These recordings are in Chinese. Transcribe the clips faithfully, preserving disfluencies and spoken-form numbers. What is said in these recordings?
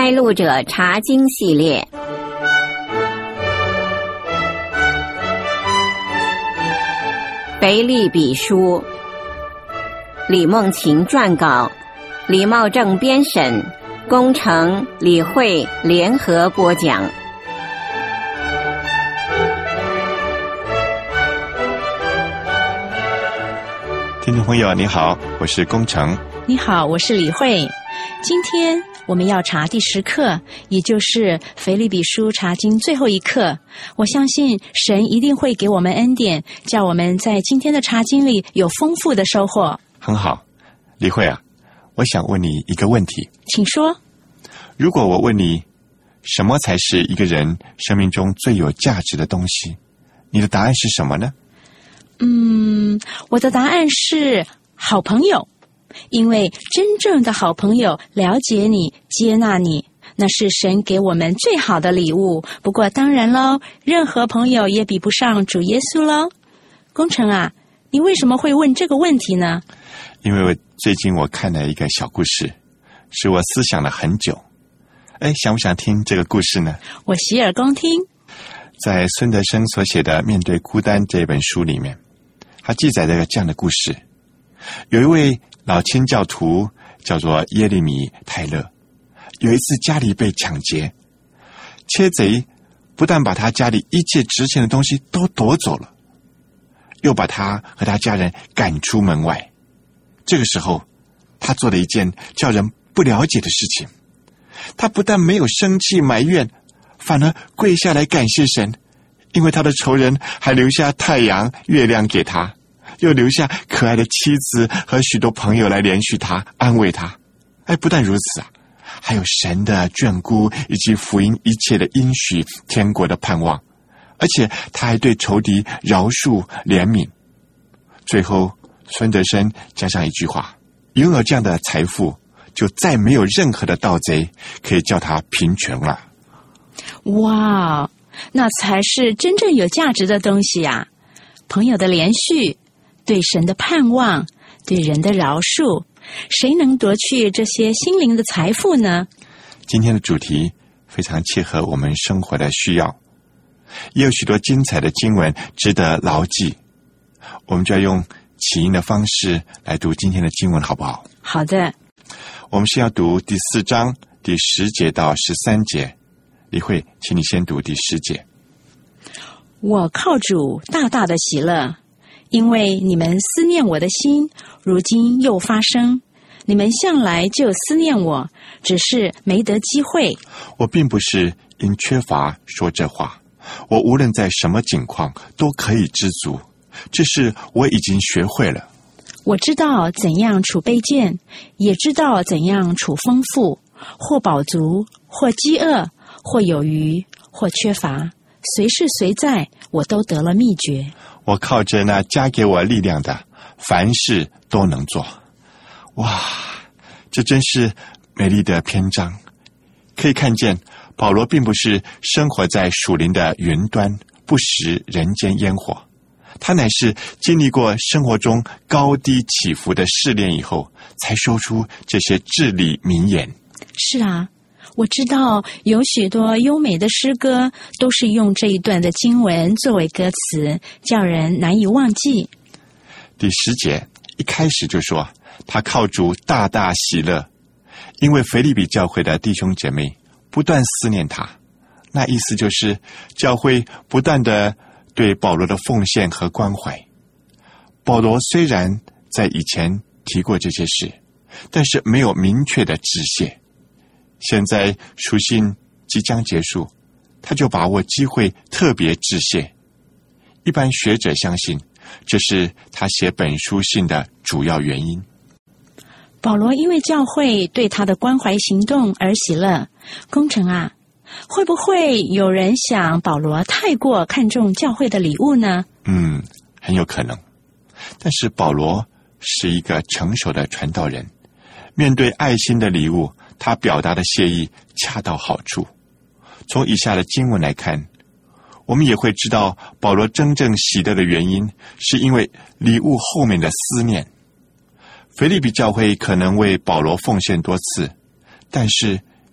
开路者查经系列，腓立比书，李梦琴撰稿，李茂正编审，工程李慧联合播讲。 听众朋友你好，我是工程。 你好，我是李慧。今天我们要查第十课，也就是腓立比书查经最后一课。我相信神一定会给我们恩典，叫我们在今天的查经里有丰富的收获。 很好，李慧啊，我想问你一个问题。 请说。 如果我问你，什么才是一个人生命中最有价值的东西，你的答案是什么呢？ 嗯，我的答案是好朋友。因为真正的好朋友了解你，接纳你，那是神给我们最好的礼物。不过当然咯，任何朋友也比不上主耶稣咯。工程啊，你为什么会问这个问题呢？ 因为我最近我看了一个小故事，使我思想了很久。哎，想不想听这个故事呢？ 我洗耳恭听。 在孙德生所写的《面对孤单》这本书里面，他记载了这样的故事。有一位老清教徒叫做耶利米·泰勒，有一次家里被抢劫，窃贼不但把他家里一切值钱的东西都夺走了，又把他和他家人赶出门外。这个时候他做了一件叫人不了解的事情，他不但没有生气埋怨，反而跪下来感谢神，因为他的仇人还留下太阳月亮给他，又留下可爱的妻子和许多朋友来连续他，安慰他。哎，不但如此啊，还有神的眷顾以及福音一切的应许，天国的盼望，而且他还对仇敌饶恕怜悯。最后孙德生加上一句话，拥有这样的财富，就再没有任何的盗贼可以叫他贫穷了。 哇，那才是真正有价值的东西啊！朋友的连续，对神的盼望，对人的饶恕，谁能夺去这些心灵的财富呢？ 今天的主题非常切合我们生活的需要，也有许多精彩的经文值得牢记。我们就要用起音的方式来读今天的经文，好不好？ 好的。 我们是要读第四章第十节到十三节。李慧，请你先读第十节。 我靠主大大的喜乐，因为你们思念我的心，如今又发生。你们向来就思念我，只是没得机会。 我并不是因缺乏说这话，我无论在什么境况都可以知足，这是我已经学会了。 我知道怎样处卑贱，也知道怎样处丰富，或饱足，或饥饿，或有余，或缺乏，随是随在，我都得了秘诀。 我靠着那加给我力量的，凡事都能做。哇，这真是美丽的篇章。可以看见保罗并不是生活在属灵的云端，不食人间烟火，他乃是经历过生活中高低起伏的试炼以后，才说出这些至理名言。 是啊，我知道有许多优美的诗歌都是用这一段的经文作为歌词，叫人难以忘记。 第十节一开始就说他靠主大大喜乐，因为腓立比教会的弟兄姐妹不断思念他。那意思就是教会不断的对保罗的奉献和关怀。保罗虽然在以前提过这些事，但是没有明确的致谢。现在书信即将结束，他就把握机会特别致谢。一般学者相信，这是他写本书信的主要原因。 保罗因为教会对他的关怀行动而喜乐。工程啊，会不会有人想保罗太过看重教会的礼物呢？ 嗯，很有可能。但是保罗是一个成熟的传道人，面对爱心的礼物，他表达的谢意恰到好处。从以下的经文来看，我们也会知道保罗真正喜乐的原因，是因为礼物后面的思念。腓立比教会可能为保罗奉献多次，但是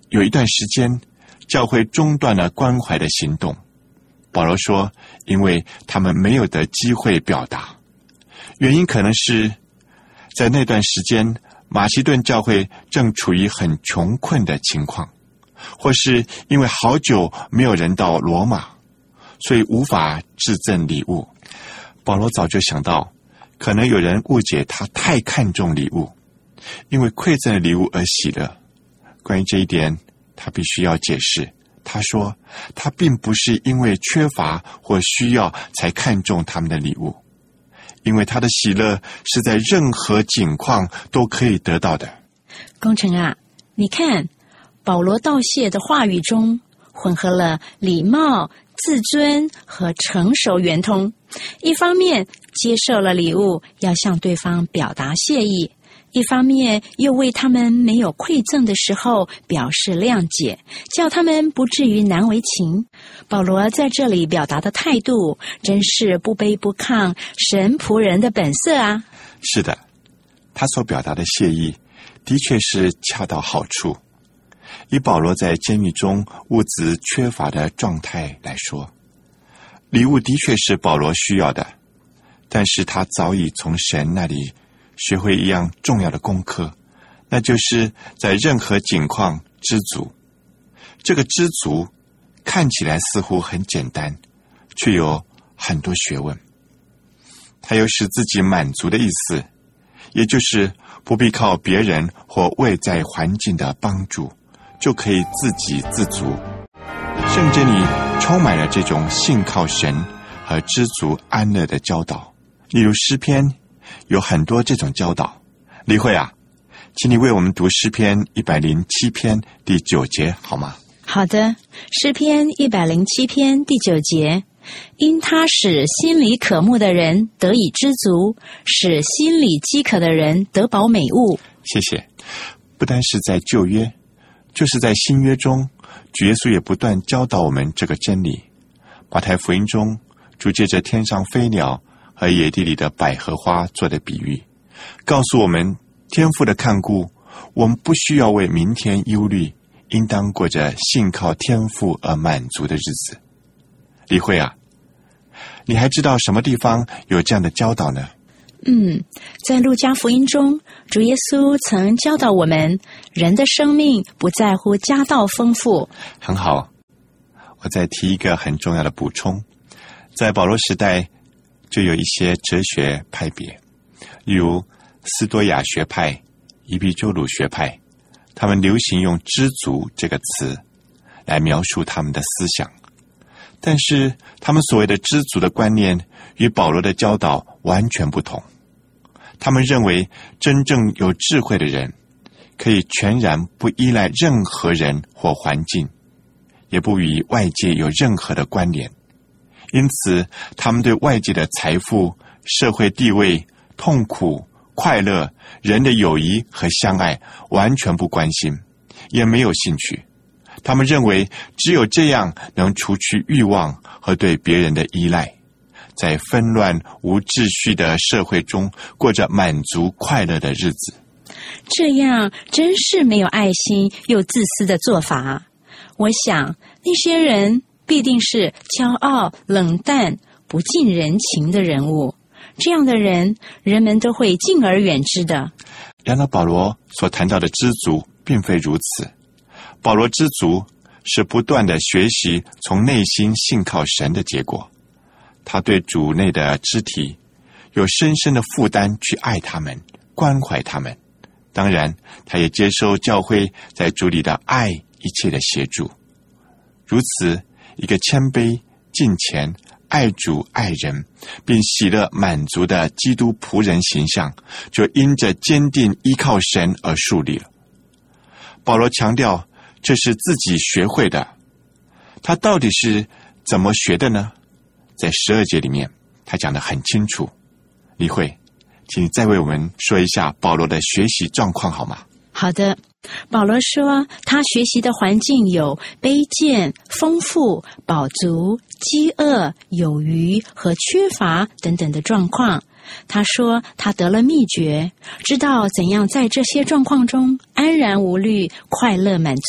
有一段时间，教会中断了关怀的行动。保罗说，因为他们没有得机会表达，原因可能是在那段时间马其顿教会正处于很穷困的情况，或是因为好久没有人到罗马，所以无法致赠礼物。保罗早就想到，可能有人误解他太看重礼物，因为馈赠的礼物而喜乐。关于这一点，他必须要解释。他说，他并不是因为缺乏或需要才看重他们的礼物，因为他的喜乐是在任何境况都可以得到的。 工程啊，你看，保罗道谢的话语中混合了礼貌、自尊和成熟圆通。一方面接受了礼物，要向对方表达谢意，一方面又为他们没有馈赠的时候表示谅解，叫他们不至于难为情。保罗在这里表达的态度真是不卑不亢，神仆人的本色啊。 是的，他所表达的谢意的确是恰到好处。以保罗在监狱中物资缺乏的状态来说，礼物的确是保罗需要的，但是他早已从神那里学会一样重要的功课，那就是在任何境况知足。这个知足看起来似乎很简单，却有很多学问。它有使自己满足的意思，也就是不必靠别人或外在环境的帮助，就可以自给自足。圣经里充满了这种信靠神和知足安乐的教导，例如诗篇有很多这种教导。李慧啊，请你为我们读诗篇一百零七篇第九节好吗？ 好的，诗篇一百零七篇第九节，因他使心里渴慕的人得以知足，使心里饥渴的人得饱美物。 谢谢。不单是在旧约，就是在新约中，主耶稣也不断教导我们这个真理。马太福音中，主借着天上飞鸟和野地里的百合花做的比喻，告诉我们天父的看顾，我们不需要为明天忧虑，应当过着信靠天父而满足的日子。李慧啊，你还知道什么地方有这样的教导呢？ 嗯，在路加福音中，主耶稣曾教导我们，人的生命不在乎家道丰富。 很好，我再提一个很重要的补充。在保罗时代就有一些哲学派别，例如斯多亚学派、伊壁鸠鲁学派，他们流行用知足这个词来描述他们的思想。但是他们所谓的知足的观念与保罗的教导完全不同。他们认为真正有智慧的人可以全然不依赖任何人或环境，也不与外界有任何的关联，因此他们对外界的财富、社会地位、痛苦、快乐、人的友谊和相爱完全不关心，也没有兴趣。他们认为只有这样能除去欲望和对别人的依赖，在纷乱无秩序的社会中过着满足快乐的日子。 这样真是没有爱心又自私的做法。我想那些人必定是骄傲、冷淡、不近人情的人物，这样的人人们都会敬而远之的。 然而保罗所谈到的知足并非如此。保罗知足是不断的学习从内心信靠神的结果。他对主内的肢体有深深的负担去爱他们、关怀他们。当然他也接受教会在主里的爱一切的协助。如此一个谦卑、敬虔、爱主爱人并喜乐满足的基督仆人形象，就因着坚定依靠神而树立了。保罗强调这是自己学会的。他到底是怎么学的呢？在十二节里面他讲得很清楚。李慧，请你再为我们说一下保罗的学习状况好吗？ 好的，保罗说他学习的环境有卑贱、丰富、饱足、饥饿、有余和缺乏等等的状况。他说他得了秘诀，知道怎样在这些状况中安然无虑、快乐满足。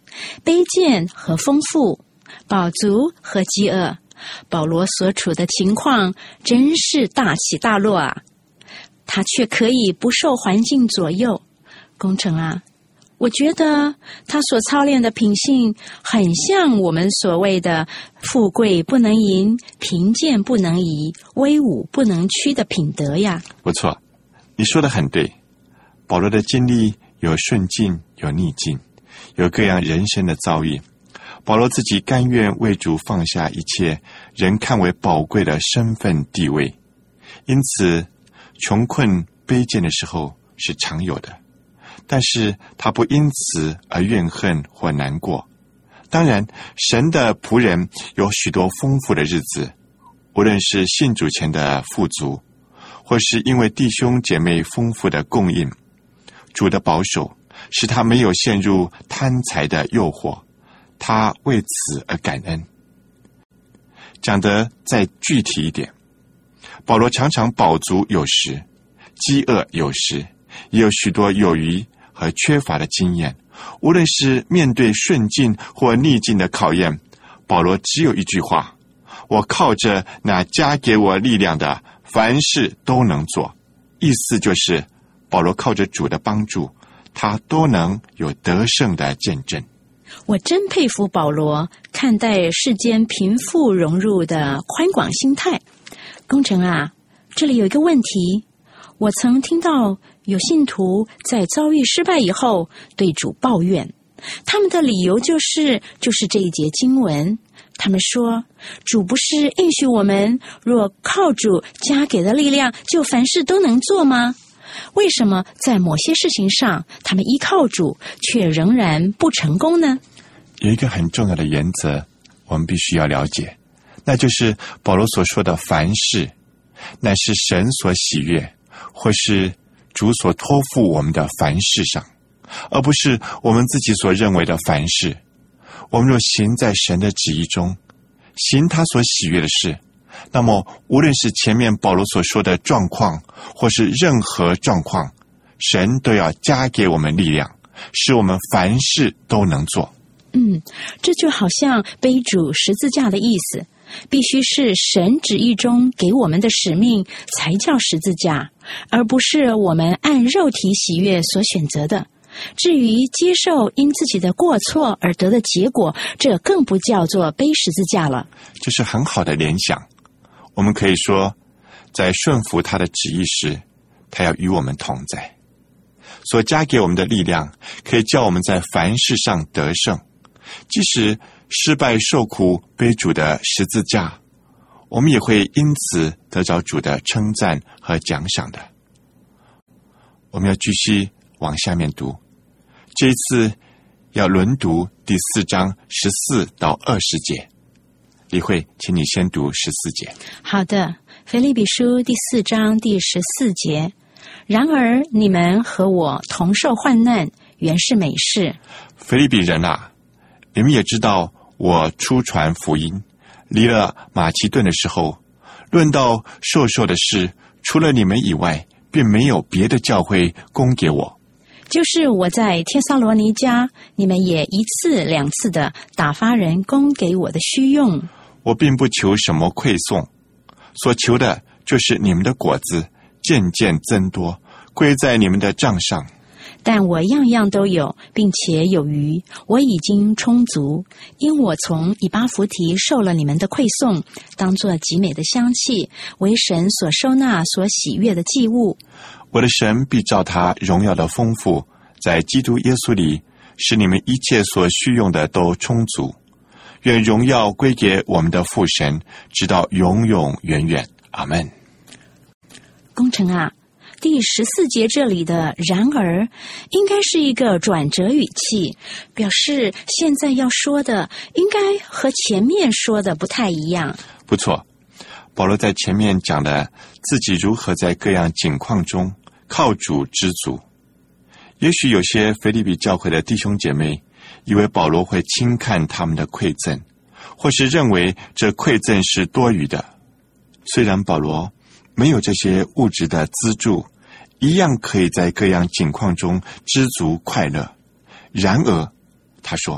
卑贱和丰富，饱足和饥饿。保罗所处的情况真是大起大落啊！他却可以不受环境左右。工程啊，我觉得他所操练的品性很像我们所谓的富贵不能淫，贫贱不能移，威武不能屈的品德呀。 不错，你说的很对。保罗的经历有顺境，有逆境，有各样人生的遭遇。保罗自己甘愿为主放下一切人看为宝贵的身份地位，因此穷困卑贱的时候是常有的，但是他不因此而怨恨或难过。当然，神的仆人有许多丰富的日子，无论是信主前的富足，或是因为弟兄姐妹丰富的供应，主的保守使他没有陷入贪财的诱惑，他为此而感恩。讲得再具体一点，保罗常常饱足有时，饥饿有时，也有许多有余和缺乏的经验。无论是面对顺境或逆境的考验，保罗只有一句话：我靠着那加给我力量的，凡事都能做。意思就是保罗靠着主的帮助，他都能有得胜的见证。 我真佩服保罗看待世间贫富融入的宽广心态。工程啊，这里有一个问题，我曾听到有信徒在遭遇失败以后对主抱怨，他们的理由就是就是这一节经文，他们说主不是应许我们若靠主加给的力量就凡事都能做吗？为什么在某些事情上他们依靠主却仍然不成功呢？ 有一个很重要的原则我们必须要了解，那就是保罗所说的凡事乃是神所喜悦或是主所托付我们的凡事上，而不是我们自己所认为的凡事。我们若行在神的旨意中，行他所喜悦的事，那么无论是前面保罗所说的状况或是任何状况，神都要加给我们力量，使我们凡事都能做。 嗯，这就好像背主十字架的意思，必须是神旨意中给我们的使命才叫十字架，而不是我们按肉体喜悦所选择的。至于接受因自己的过错而得的结果，这更不叫做背十字架了。 这是很好的联想。我们可以说，在顺服他的旨意时，他要与我们同在，所加给我们的力量可以叫我们在凡事上得胜。即使失败受苦背主的十字架，我们也会因此得着主的称赞和奖赏的。我们要继续往下面读，这一次要轮读第四章十四到二十节。李慧，请你先读十四节。 好的，腓立比书第四章第十四节。然而你们和我同受患难，原是美事。 腓立比人啊，你们也知道，我初传福音，离了马其顿的时候，论到授受的事，除了你们以外，并没有别的教会供给我。 就是我在帖撒罗尼迦，你们也一次两次的打发人供给我的需用。 我并不求什么馈送，所求的就是你们的果子渐渐增多，归在你们的账上。 但我样样都有，并且有余，我已经充足，因我从以巴弗提受了你们的馈送，当作极美的香气，为神所收纳所喜悦的祭物。 我的神必照他荣耀的丰富，在基督耶稣里，使你们一切所需用的都充足。愿荣耀归给我们的父神，直到永永远远。阿们。 工程啊，第十四节这里的然而应该是一个转折语气，表示现在要说的应该和前面说的不太一样。 不错，保罗在前面讲了自己如何在各样境况中靠主知足。也许有些腓立比教会的弟兄姐妹以为保罗会轻看他们的馈赠，或是认为这馈赠是多余的。虽然保罗没有这些物质的资助，一样可以在各样境况中知足快乐。然而他说，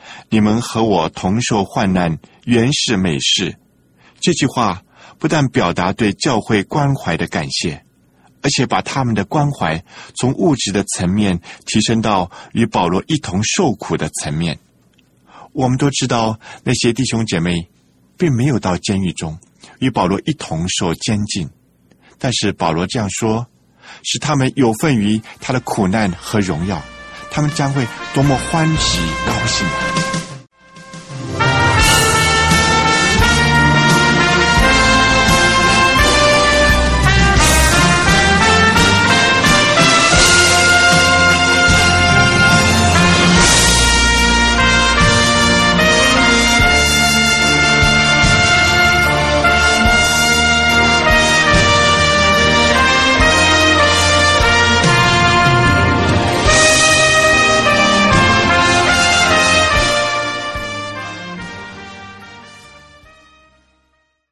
你们和我同受患难，原是美事。这句话不但表达对教会关怀的感谢，而且把他们的关怀从物质的层面提升到与保罗一同受苦的层面。我们都知道，那些弟兄姐妹并没有到监狱中与保罗一同受监禁，但是保罗这样说，使他们有份于他的苦难和荣耀，他们将会多么欢喜高兴啊！